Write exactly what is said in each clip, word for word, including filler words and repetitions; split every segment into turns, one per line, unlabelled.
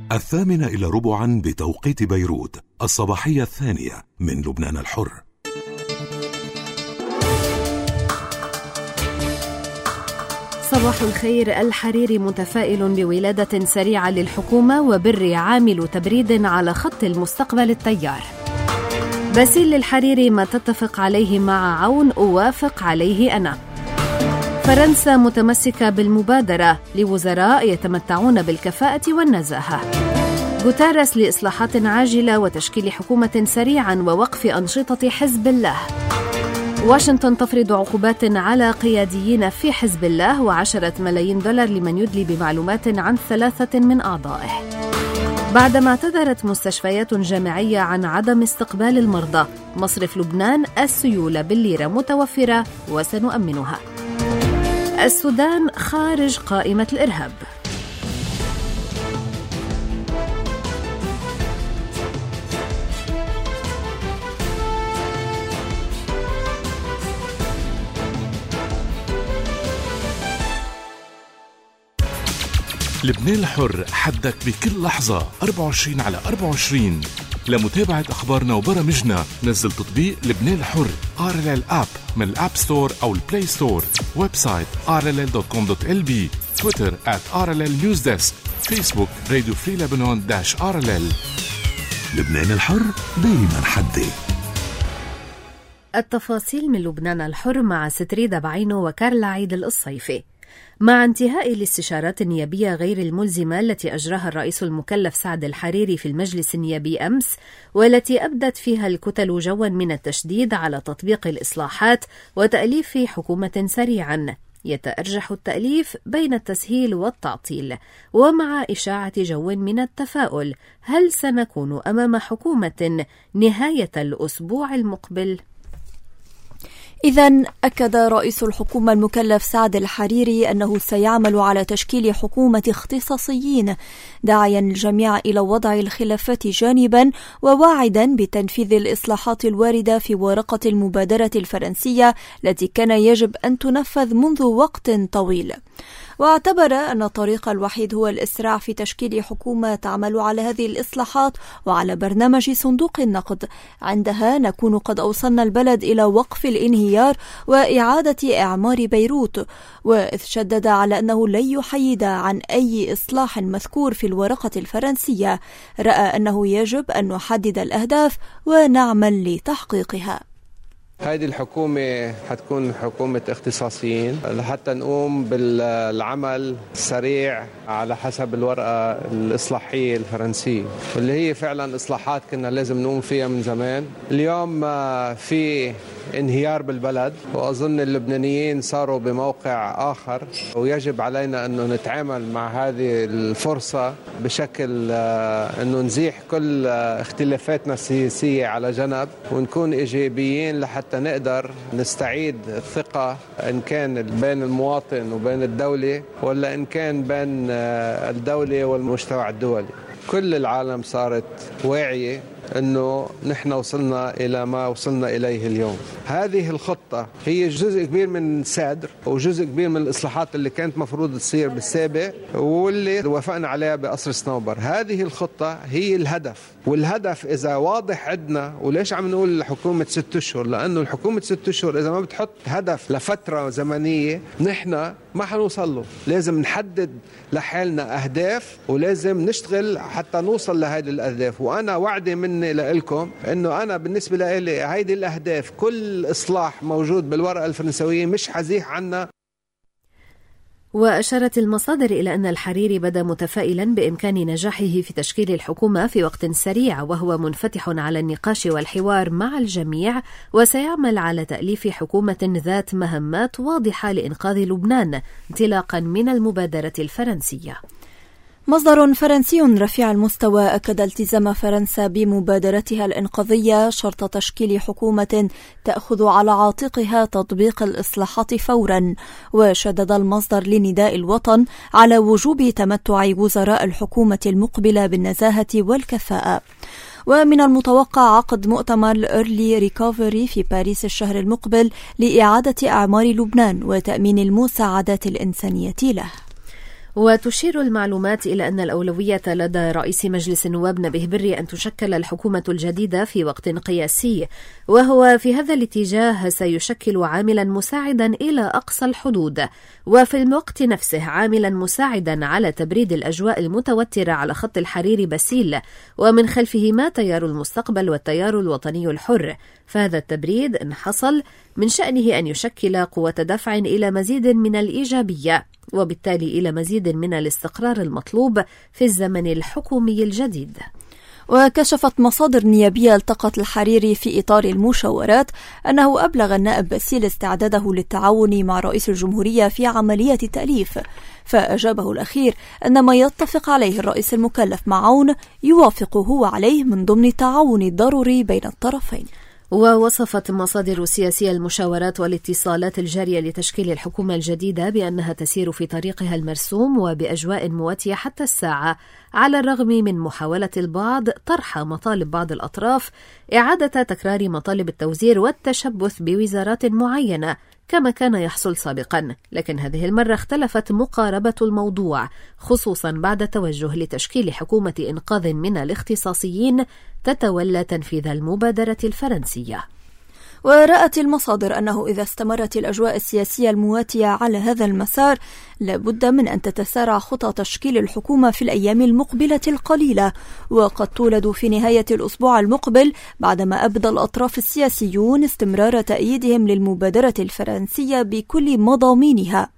الثامنة إلى ربعا بتوقيت بيروت، الصباحية الثانية من لبنان الحر.
صباح الخير. الحريري متفائل بولادة سريعة للحكومة، وبر عامل تبريد على خط المستقبل التيار. باسيل الحريري: ما تتفق عليه مع عون أوافق عليه أنا. فرنسا متمسكة بالمبادرة لوزراء يتمتعون بالكفاءة والنزاهة. غوتيريس: لإصلاحات عاجلة وتشكيل حكومة سريعا ووقف أنشطة حزب الله. واشنطن تفرض عقوبات على قياديين في حزب الله، وعشرة ملايين دولار لمن يدلي بمعلومات عن ثلاثة من أعضائه. بعدما اعتذرت مستشفيات جامعية عن عدم استقبال المرضى، مصرف لبنان: السيولة بالليرة متوفرة وسنؤمنها. السودان خارج قائمة الإرهاب.
لبنان الحر، حدك بكل لحظة أربعة وعشرين على أربعة وعشرين. لمتابعة أخبارنا وبرامجنا نزل تطبيق لبنان الحر آر إل إل آب من الآب ستور أو البلاي ستور. ويب سايت آر إل إل دوت كوم دوت إل بي. تويتر آت آر إل إل نيوز ديسك. فيسبوك راديو فري لبنان داش آر إل إل.
لبنان الحر دايما حدي.
التفاصيل من لبنان الحر مع ستريدا بعينو وكارلا عيد الصيفي. مع انتهاء الاستشارات النيابية غير الملزمة التي أجراها الرئيس المكلف سعد الحريري في المجلس النيابي أمس، والتي أبدت فيها الكتل جوا من التشديد على تطبيق الإصلاحات وتأليف حكومة سريعا، يتأرجح التأليف بين التسهيل والتعطيل، ومع إشاعة جو من التفاؤل. هل سنكون أمام حكومة نهاية الأسبوع المقبل؟
إذن أكد رئيس الحكومة المكلف سعد الحريري أنه سيعمل على تشكيل حكومة اختصاصيين، داعيا الجميع إلى وضع الخلافات جانبا، وواعدا بتنفيذ الإصلاحات الواردة في ورقة المبادرة الفرنسية التي كان يجب أن تنفذ منذ وقت طويل. واعتبر أن الطريق الوحيد هو الإسراع في تشكيل حكومة تعمل على هذه الإصلاحات وعلى برنامج صندوق النقد. عندها نكون قد أوصلنا البلد إلى وقف الانهيار وإعادة إعمار بيروت. وإذ شدد على أنه لن يحيد عن أي إصلاح مذكور في الورقة الفرنسية، رأى أنه يجب أن نحدد الأهداف ونعمل لتحقيقها.
هذه الحكومة حتكون حكومة اختصاصيين لحتى نقوم بالعمل السريع على حسب الورقة الإصلاحية الفرنسية، واللي هي فعلا إصلاحات كنا لازم نقوم فيها من زمان. اليوم في انهيار بالبلد، وأظن اللبنانيين صاروا بموقع آخر، ويجب علينا أنه نتعامل مع هذه الفرصة بشكل أنه نزيح كل اختلافاتنا السياسية على جنب، ونكون إيجابيين لحتى نقدر نستعيد الثقة، إن كان بين المواطن وبين الدولة، ولا إن كان بين الدولة والمجتمع الدولي. كل العالم صارت واعية أنه نحن وصلنا إلى ما وصلنا إليه اليوم. هذه الخطة هي جزء كبير من سادر وجزء كبير من الإصلاحات اللي كانت مفروض تصير بالسابق واللي وافقنا عليها بقصر صنوبر. هذه الخطة هي الهدف، والهدف إذا واضح عندنا. وليش عم نقول حكومة ست أشهر؟ لأنه الحكومة ست أشهر إذا ما بتحط هدف لفترة زمنية نحن ما حنوصل له. لازم نحدد لحالنا أهداف ولازم نشتغل حتى نوصل لهذه الأهداف. وأنا وعدي مني لكم أنه أنا بالنسبة لي هذه الأهداف كل إصلاح موجود بالورقة الفرنسوية مش حزيح عنا.
وأشارت المصادر إلى أن الحريري بدا متفائلا بإمكان نجاحه في تشكيل الحكومة في وقت سريع، وهو منفتح على النقاش والحوار مع الجميع، وسيعمل على تأليف حكومة ذات مهمات واضحة لإنقاذ لبنان انطلاقا من المبادرة الفرنسية.
مصدر فرنسي رفيع المستوى أكد التزام فرنسا بمبادرتها الإنقاذية شرط تشكيل حكومة تأخذ على عاتقها تطبيق الإصلاحات فورا. وشدد المصدر لنداء الوطن على وجوب تمتع وزراء الحكومة المقبلة بالنزاهة والكفاءة. ومن المتوقع عقد مؤتمر الأيرلي ريكوفري في باريس الشهر المقبل لإعادة أعمار لبنان وتأمين المساعدات الإنسانية له.
وتشير المعلومات إلى أن الأولوية لدى رئيس مجلس النواب نبيه بري أن تشكل الحكومة الجديدة في وقت قياسي، وهو في هذا الاتجاه سيشكل عاملا مساعدا إلى أقصى الحدود، وفي الوقت نفسه عاملا مساعدا على تبريد الأجواء المتوترة على خط الحريري باسيل، ومن خلفهما تيار المستقبل والتيار الوطني الحر. فهذا التبريد إن حصل من شأنه أن يشكل قوة دفع إلى مزيد من الإيجابية، وبالتالي إلى مزيد من الاستقرار المطلوب في الزمن الحكومي الجديد.
وكشفت مصادر نيابية التقت الحريري في إطار المشاورات أنه أبلغ النائب باسيل استعداده للتعاون مع رئيس الجمهورية في عملية التأليف، فأجابه الأخير أن ما يتفق عليه الرئيس المكلف مع عون يوافق هو عليه من ضمن التعاون الضروري بين الطرفين.
ووصفت مصادر سياسية المشاورات والاتصالات الجارية لتشكيل الحكومة الجديدة بأنها تسير في طريقها المرسوم وبأجواء مواتية حتى الساعة، على الرغم من محاولة البعض طرح مطالب بعض الأطراف إعادة تكرار مطالب التوزير والتشبث بوزارات معينة كما كان يحصل سابقا، لكن هذه المرة اختلفت مقاربة الموضوع، خصوصا بعد توجه لتشكيل حكومة إنقاذ من الاختصاصيين تتولى تنفيذ المبادرة الفرنسية.
ورأت المصادر أنه إذا استمرت الأجواء السياسية المواتية على هذا المسار لابد من أن تتسارع خطى تشكيل الحكومة في الأيام المقبلة القليلة، وقد تولد في نهاية الأسبوع المقبل بعدما أبدى الأطراف السياسيون استمرار تأييدهم للمبادرة الفرنسية بكل مضامينها.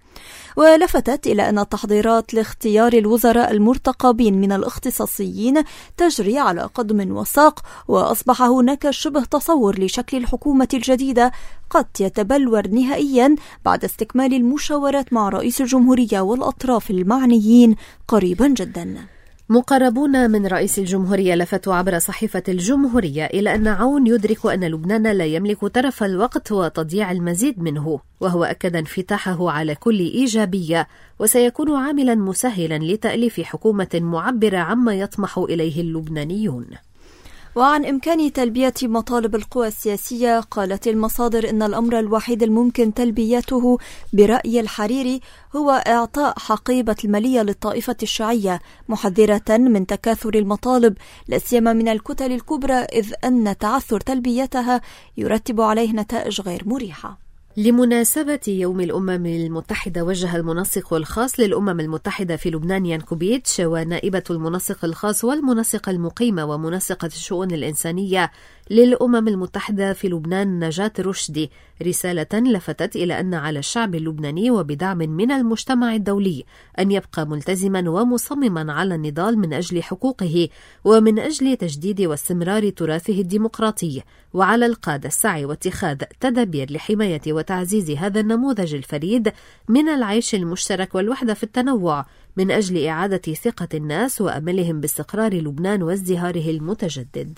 ولفتت إلى أن التحضيرات لاختيار الوزراء المرتقبين من الاختصاصيين تجري على قدم وساق، وأصبح هناك شبه تصور لشكل الحكومة الجديدة قد يتبلور نهائيا بعد استكمال المشاورات مع رئيس الجمهورية والأطراف المعنيين قريبا جدا.
مقربون من رئيس الجمهورية لفتوا عبر صحيفة الجمهورية إلى أن عون يدرك أن لبنان لا يملك ترف الوقت وتضييع المزيد منه، وهو أكد انفتاحه على كل إيجابية وسيكون عاملا مسهلا لتأليف حكومة معبرة عما يطمح إليه اللبنانيون.
وعن إمكان تلبية مطالب القوى السياسية قالت المصادر إن الأمر الوحيد الممكن تلبيته برأي الحريري هو إعطاء حقيبة المالية للطائفة الشيعية، محذرة من تكاثر المطالب لا سيما من الكتل الكبرى، إذ أن تعثر تلبيتها يرتب عليه نتائج غير مريحة.
لمناسبة يوم الأمم المتحدة وجه المنسق الخاص للأمم المتحدة في لبنان يانكوبيتش ونائبة المنسق الخاص والمنسقة المقيمة ومنسقة الشؤون الإنسانية للأمم المتحدة في لبنان نجاة رشدي رسالة لفتت إلى أن على الشعب اللبناني وبدعم من المجتمع الدولي أن يبقى ملتزما ومصمما على النضال من أجل حقوقه ومن أجل تجديد واستمرار تراثه الديمقراطي، وعلى القادة السعي واتخاذ تدابير لحماية وتعزيز هذا النموذج الفريد من العيش المشترك والوحدة في التنوع من أجل إعادة ثقة الناس وأملهم باستقرار لبنان وازدهاره المتجدد.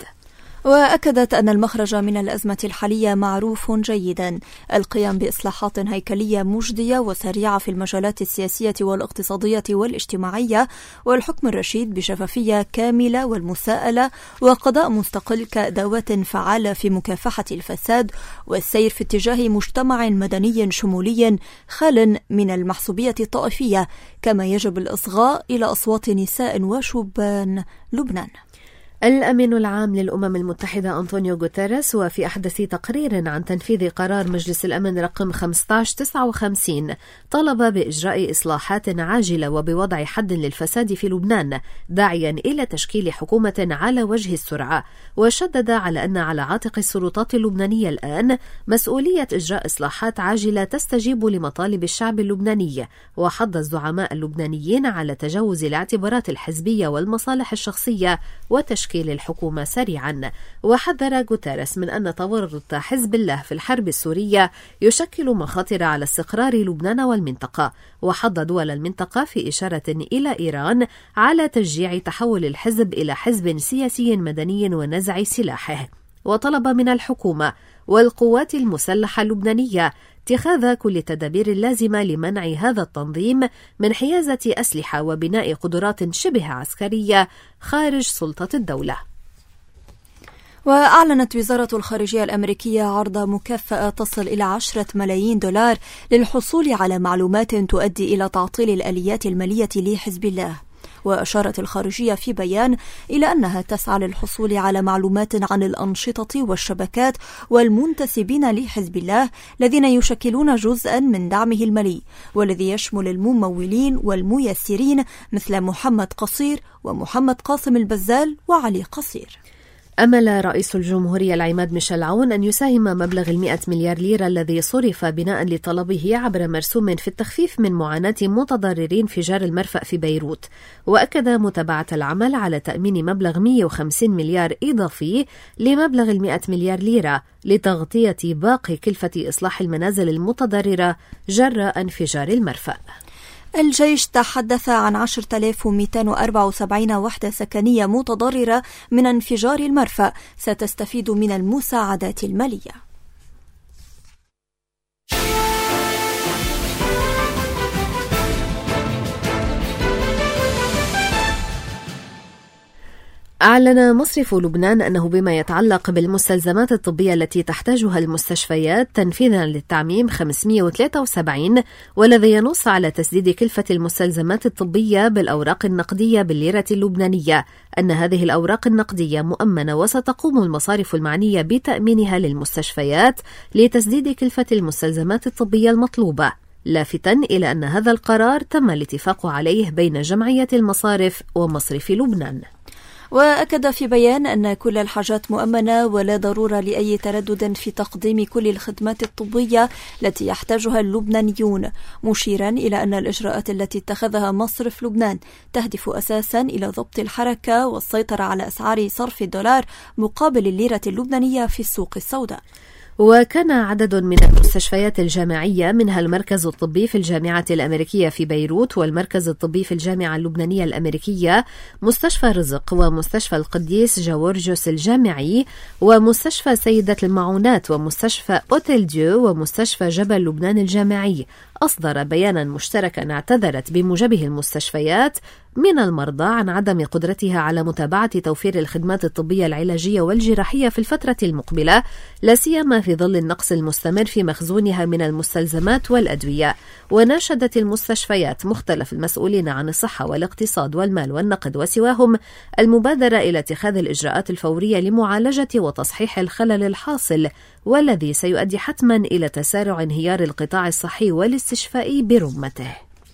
وأكدت أن المخرج من الأزمة الحالية معروف جيدا، القيام بإصلاحات هيكلية مجدية وسريعة في المجالات السياسية والاقتصادية والاجتماعية، والحكم الرشيد بشفافية كاملة والمساءلة، وقضاء مستقل كأدوات فعالة في مكافحة الفساد، والسير في اتجاه مجتمع مدني شمولي خال من المحسوبية الطائفية، كما يجب الإصغاء إلى أصوات نساء وشبان لبنان.
الأمين العام للأمم المتحدة أنطونيو غوتيريس وفي أحدث تقرير عن تنفيذ قرار مجلس الأمن رقم خمسة عشر تسعة وخمسين طلب بإجراء إصلاحات عاجلة وبوضع حد للفساد في لبنان، داعيا إلى تشكيل حكومة على وجه السرعة، وشدد على أن على عاتق السلطات اللبنانية الآن مسؤولية إجراء إصلاحات عاجلة تستجيب لمطالب الشعب اللبناني، وحض الزعماء اللبنانيين على تجاوز الاعتبارات الحزبية والمصالح الشخصية وتشكيل الحكومة سريعا. وحذر غوتيريس من أن تورط حزب الله في الحرب السورية يشكل مخاطر على استقرار لبنان والمنطقة، وحض دول المنطقة في إشارة إلى إيران على تشجيع تحول الحزب إلى حزب سياسي مدني ونزع سلاحه، وطلب من الحكومة والقوات المسلحة اللبنانية اتخاذ كل التدابير اللازمة لمنع هذا التنظيم من حيازة أسلحة وبناء قدرات شبه عسكرية خارج سلطة الدولة.
وأعلنت وزارة الخارجية الأمريكية عرض مكافأة تصل إلى عشرة ملايين دولار للحصول على معلومات تؤدي إلى تعطيل الآليات المالية لحزب الله. وأشارت الخارجية في بيان إلى أنها تسعى للحصول على معلومات عن الأنشطة والشبكات والمنتسبين لحزب الله الذين يشكلون جزءا من دعمه المالي، والذي يشمل الممولين والميسرين مثل محمد قصير ومحمد قاسم البزال وعلي قصير.
أمل رئيس الجمهورية العماد ميشيل عون أن يساهم مبلغ المئة مليار ليرة الذي صرف بناء لطلبه عبر مرسوم في التخفيف من معاناة متضررين انفجار المرفأ في بيروت، وأكد متابعة العمل على تأمين مبلغ مئة وخمسين مليار إضافي لمبلغ المئة مليار ليرة لتغطية باقي كلفة إصلاح المنازل المتضررة جراء انفجار المرفأ.
الجيش تحدث عن عشرة آلاف ومئتين وأربعة وسبعين وحدة سكنية متضررة من انفجار المرفأ ستستفيد من المساعدات المالية.
أعلن مصرف لبنان أنه بما يتعلق بالمستلزمات الطبية التي تحتاجها المستشفيات تنفيذا للتعميم خمسمئة وثلاثة وسبعين، والذي ينص على تسديد كلفة المستلزمات الطبية بالأوراق النقدية بالليرة اللبنانية، أن هذه الأوراق النقدية مؤمنة وستقوم المصارف المعنية بتأمينها للمستشفيات لتسديد كلفة المستلزمات الطبية المطلوبة، لافتا إلى أن هذا القرار تم الاتفاق عليه بين جمعية المصارف ومصرف لبنان.
وأكد في بيان أن كل الحاجات مؤمنة ولا ضرورة لأي تردد في تقديم كل الخدمات الطبية التي يحتاجها اللبنانيون، مشيرا إلى أن الإجراءات التي اتخذها مصرف لبنان تهدف أساسا إلى ضبط الحركة والسيطرة على أسعار صرف الدولار مقابل الليرة اللبنانية في السوق السوداء.
وكان عدد من المستشفيات الجامعية منها المركز الطبي في الجامعة الأمريكية في بيروت والمركز الطبي في الجامعة اللبنانية الأمريكية، مستشفى رزق ومستشفى القديس جورجوس الجامعي ومستشفى سيدة المعونات ومستشفى أوتيل ديو ومستشفى جبل لبنان الجامعي، أصدر بيانا مشتركا اعتذرت بموجبه المستشفيات من المرضى عن عدم قدرتها على متابعة توفير الخدمات الطبية العلاجية والجراحية في الفترة المقبلة، لا سيما في ظل النقص المستمر في مخزونها من المستلزمات والأدوية. وناشدت المستشفيات مختلف المسؤولين عن الصحة والاقتصاد والمال والنقد وسواهم المبادرة إلى اتخاذ الإجراءات الفورية لمعالجة وتصحيح الخلل الحاصل، والذي سيؤدي حتما إلى تسارع انهيار القطاع الصحي والاستشفائي برمته.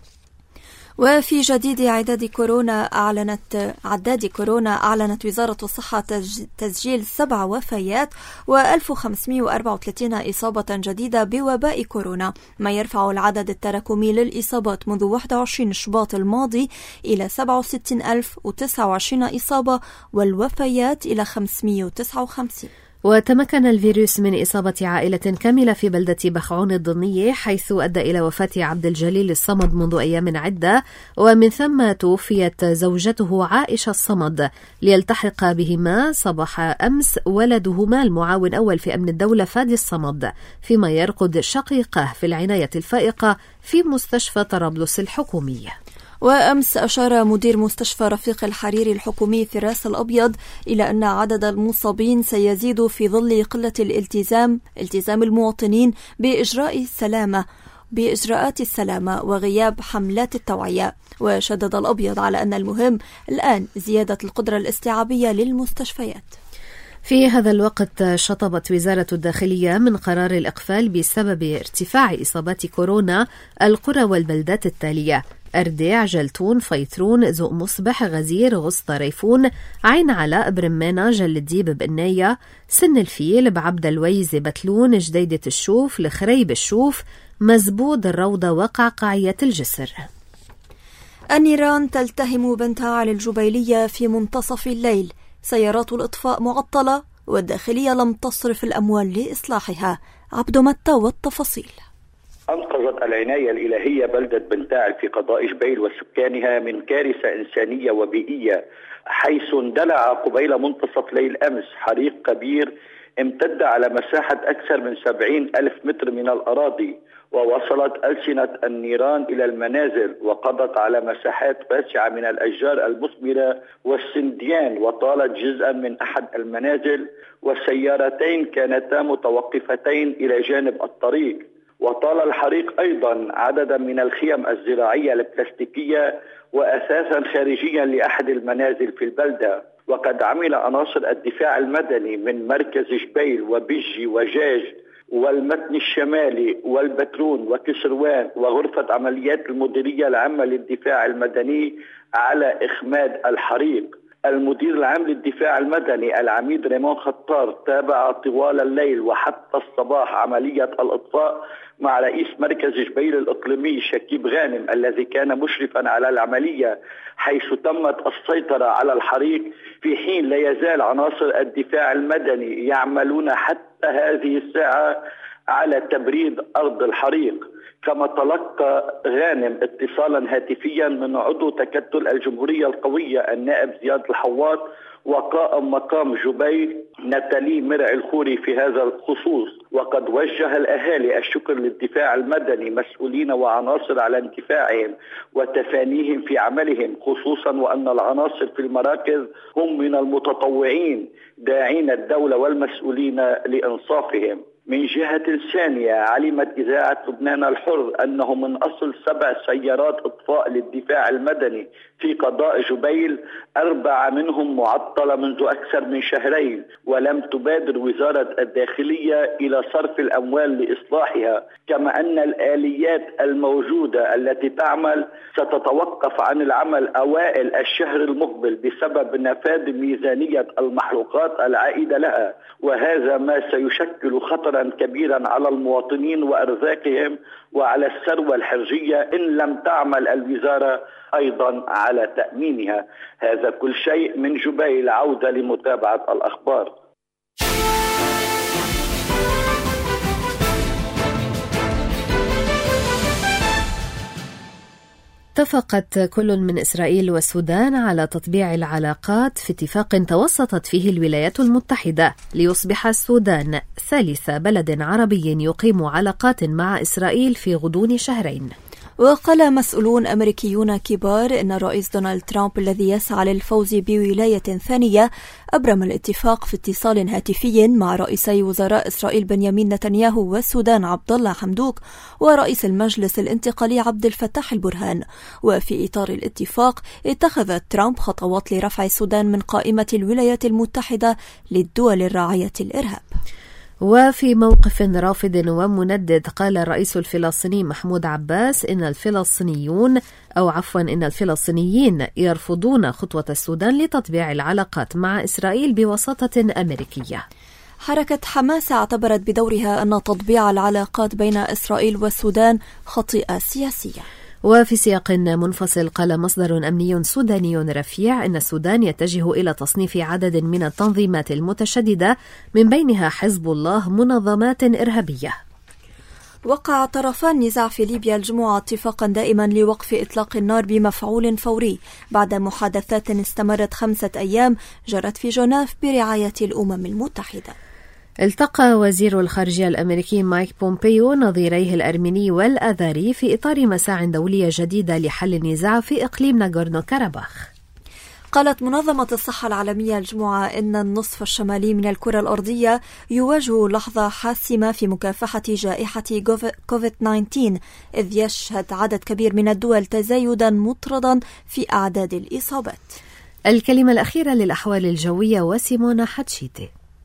وفي جديد عداد كورونا أعلنت عداد كورونا أعلنت وزارة الصحة تسجيل سبع وفيات وألف وخمسمئة وأربعة وثلاثين إصابة جديدة بوباء كورونا، ما يرفع العدد التراكمي للإصابات منذ واحد وعشرين شباط الماضي إلى سبعة وستين ألف وتسعة وعشرين إصابة والوفيات إلى خمسمئة وتسعة وخمسين.
وتمكن الفيروس من إصابة عائلة كاملة في بلدة بخعون الضنية، حيث أدى إلى وفاة عبد الجليل الصمد منذ أيام عدة، ومن ثم توفيت زوجته عائشة الصمد، ليلتحق بهما صباح أمس ولدهما المعاون أول في أمن الدولة فادي الصمد، فيما يرقد شقيقه في العناية الفائقة في مستشفى طرابلس الحكومية.
وأمس أشار مدير مستشفى رفيق الحريري الحكومي في راس الأبيض إلى أن عدد المصابين سيزيد في ظل قلة الالتزام التزام المواطنين بإجراء السلامة بإجراءات السلامة وغياب حملات التوعية. وشدد الأبيض على أن المهم الآن زيادة القدرة الاستيعابية للمستشفيات.
في هذا الوقت شطبت وزارة الداخلية من قرار الإقفال بسبب ارتفاع إصابات كورونا القرى والبلدات التالية: أرديع، جلتون، فيترون، زوق مصبح، غزير، غسطة، ريفون، عين علاء، برمانة، جل الديب، بقناية، سن الفيل، بعبد الويزة، بتلون، جديدة الشوف، الخريب الشوف، مزبود، الروضة، وقعقعية الجسر.
النيران تلتهم بنتاعل الجبيلية في منتصف الليل، سيارات الإطفاء معطلة والداخلية لم تصرف الأموال لإصلاحها. عبد متى والتفاصيل.
أنقذت العناية الإلهية بلدة بنتاعل في قضاء جبيل وسكانها من كارثة إنسانية وبيئية، حيث اندلع قبيل منتصف ليل أمس حريق كبير امتد على مساحة أكثر من سبعين ألف متر من الأراضي، ووصلت ألسنة النيران إلى المنازل وقضت على مساحات واسعة من الأشجار المثمرة والسنديان، وطالت جزءا من أحد المنازل، والسيارتين كانتا متوقفتين إلى جانب الطريق. وطال الحريق أيضا عددا من الخيم الزراعية البلاستيكية وأثاثا خارجيا لأحد المنازل في البلدة. وقد عمل عناصر الدفاع المدني من مركز جبيل وبجي وجاج والمتن الشمالي والبترون وكسروان وغرفة عمليات المديرية العامة للدفاع المدني على إخماد الحريق. المدير العام للدفاع المدني العميد ريمون خطار تابع طوال الليل وحتى الصباح عملية الإطفاء مع رئيس مركز جبيل الإقليمي شكيب غانم الذي كان مشرفا على العملية، حيث تمت السيطرة على الحريق، في حين لا يزال عناصر الدفاع المدني يعملون حتى هذه الساعة على تبريد أرض الحريق. كما تلقى غانم اتصالا هاتفيا من عضو تكتل الجمهورية القوية النائب زياد الحواط وقائم مقام جبيل نتالي مرعي الخوري في هذا الخصوص. وقد وجه الأهالي الشكر للدفاع المدني مسؤولين وعناصر على اندفاعهم وتفانيهم في عملهم، خصوصا وأن العناصر في المراكز هم من المتطوعين داعين الدولة والمسؤولين لإنصافهم. من جهة ثانية علمت إذاعة لبنان الحر أنه من أصل سبع سيارات إطفاء للدفاع المدني في قضاء جبيل أربعة منهم معطلة منذ أكثر من شهرين، ولم تبادر وزارة الداخلية إلى صرف الأموال لإصلاحها، كما أن الآليات الموجودة التي تعمل ستتوقف عن العمل أوائل الشهر المقبل بسبب نفاذ ميزانية المحروقات العائدة لها، وهذا ما سيشكل خطرا كبيرا على المواطنين وأرزاقهم وعلى الثروة الحرجية إن لم تعمل الوزارة أيضا على تأمينها. هذا كل شيء من جبيل، عودة لمتابعة الأخبار.
اتفقت كل من إسرائيل والسودان على تطبيع العلاقات في اتفاق توسطت فيه الولايات المتحدة ليصبح السودان ثالث بلد عربي يقيم علاقات مع إسرائيل في غضون شهرين.
وقال مسؤولون أمريكيون كبار إن الرئيس دونالد ترامب الذي يسعى للفوز بولاية ثانية أبرم الاتفاق في اتصال هاتفي مع رئيسي وزراء إسرائيل بنيامين نتنياهو والسودان عبد الله حمدوك ورئيس المجلس الانتقالي عبد الفتاح البرهان. وفي إطار الاتفاق اتخذ ترامب خطوات لرفع السودان من قائمة الولايات المتحدة للدول الراعية الإرهاب.
وفي موقف رافض ومندد قال الرئيس الفلسطيني محمود عباس إن الفلسطينيون أو عفوا إن الفلسطينيين يرفضون خطوة السودان لتطبيع العلاقات مع إسرائيل بوساطة أمريكية.
حركة حماس اعتبرت بدورها أن تطبيع العلاقات بين إسرائيل والسودان خطيئة سياسية.
وفي سياق منفصل قال مصدر أمني سوداني رفيع إن السودان يتجه إلى تصنيف عدد من التنظيمات المتشددة من بينها حزب الله منظمات إرهابية.
وقع طرفان النزاع في ليبيا الجمعة اتفاقا دائما لوقف إطلاق النار بمفعول فوري بعد محادثات استمرت خمسة أيام جرت في جنيف برعاية الأمم المتحدة.
التقى وزير الخارجية الأمريكي مايك بومبيو نظيريه الأرميني والآذري في إطار مساع دولية جديدة لحل النزاع في إقليم ناغورنو كاراباخ.
قالت منظمة الصحة العالمية الجمعة إن النصف الشمالي من الكرة الأرضية يواجه لحظة حاسمة في مكافحة جائحة كوفيد تسعة عشر، إذ يشهد عدد كبير من الدول تزايدا مطردا في أعداد الإصابات.
الكلمة الأخيرة للأحوال الجوية وسيمونا حتشيتي.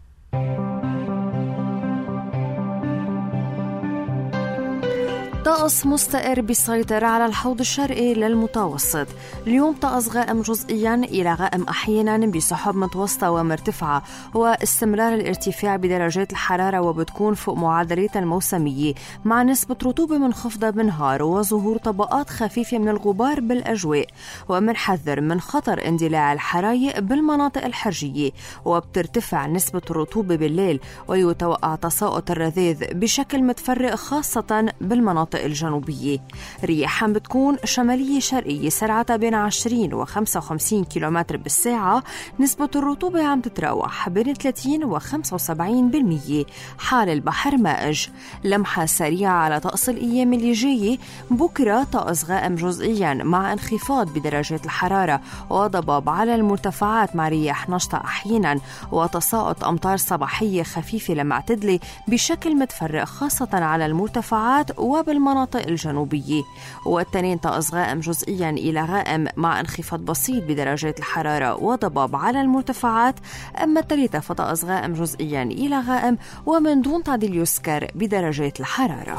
طقس مستقر بيسيطر على الحوض الشرقي للمتوسط. اليوم طقس غائم جزئيا إلى غائم أحيانا بسحب متوسطة ومرتفعة، واستمرار الارتفاع بدرجات الحرارة وبتكون فوق معدلات الموسمية مع نسبة رطوبة منخفضة بالنهار وظهور طبقات خفيفة من الغبار بالأجواء. ومنحذر من خطر اندلاع الحرايق بالمناطق الحرجية، وبترتفع نسبة الرطوبة بالليل ويتوقع تساقط الرذاذ بشكل متفرق خاصة بالمناطق
وبالمناطق الجنوبية. رياح بتكون شمالية شرقية سرعتها بين عشرين و خمسة وخمسين كيلومتر بالساعة. نسبة الرطوبة عم تتراوح بين ثلاثين و خمسة وسبعين بالمية. حال البحر مائج. لمحة سريعة على طقس الأيام اللي جاية. بكرة طقس غائم جزئيا مع انخفاض بدرجات الحرارة وضباب على المرتفعات مع رياح نشطة أحيانا وتساقط أمطار صباحية خفيفة لمعتدلة بشكل متفرق خاصة على المرتفعات وبالمناطق الجنوبية. والتنين طقس غائم جزئيا إلى غائم مع انخفاض بسيط بدرجات الحرارة وضباب على المرتفعات. أما الثالثة فطقس غائم جزئيا إلى غائم ومن دون تعديل يذكر بدرجات الحرارة.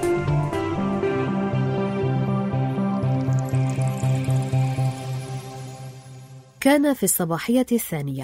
كان في الصباحية الثانية.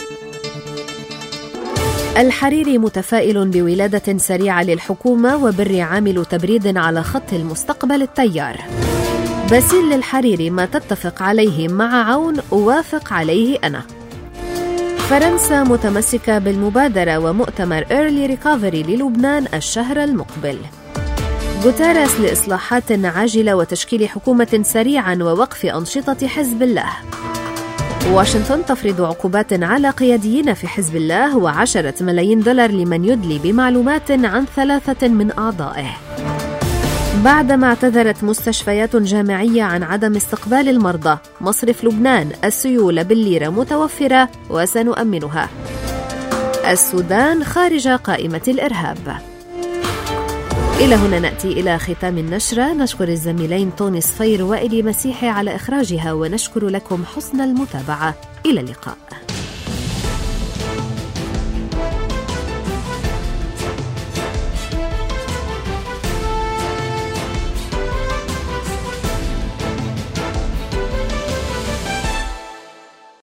الحريري متفائل بولادة سريعة للحكومة وبر عامل تبريد على خط المستقبل التيار. باسيل الحريري: ما تتفق عليه مع عون أوافق عليه أنا. فرنسا متمسكة بالمبادرة ومؤتمر Early Recovery للبنان الشهر المقبل. غوتيريس: لإصلاحات عاجلة وتشكيل حكومة سريعا ووقف أنشطة حزب الله. واشنطن تفرض عقوبات على قياديين في حزب الله وعشرة ملايين دولار لمن يدلي بمعلومات عن ثلاثة من أعضائه. بعدما اعتذرت مستشفيات جامعية عن عدم استقبال المرضى، مصرف لبنان: السيولة بالليرة متوفرة وسنؤمنها. السودان خارج قائمة الإرهاب. إلى هنا نأتي إلى ختام النشرة. نشكر الزميلين طوني صفير وإلي مسيحي على إخراجها ونشكر لكم حسن المتابعة. إلى اللقاء.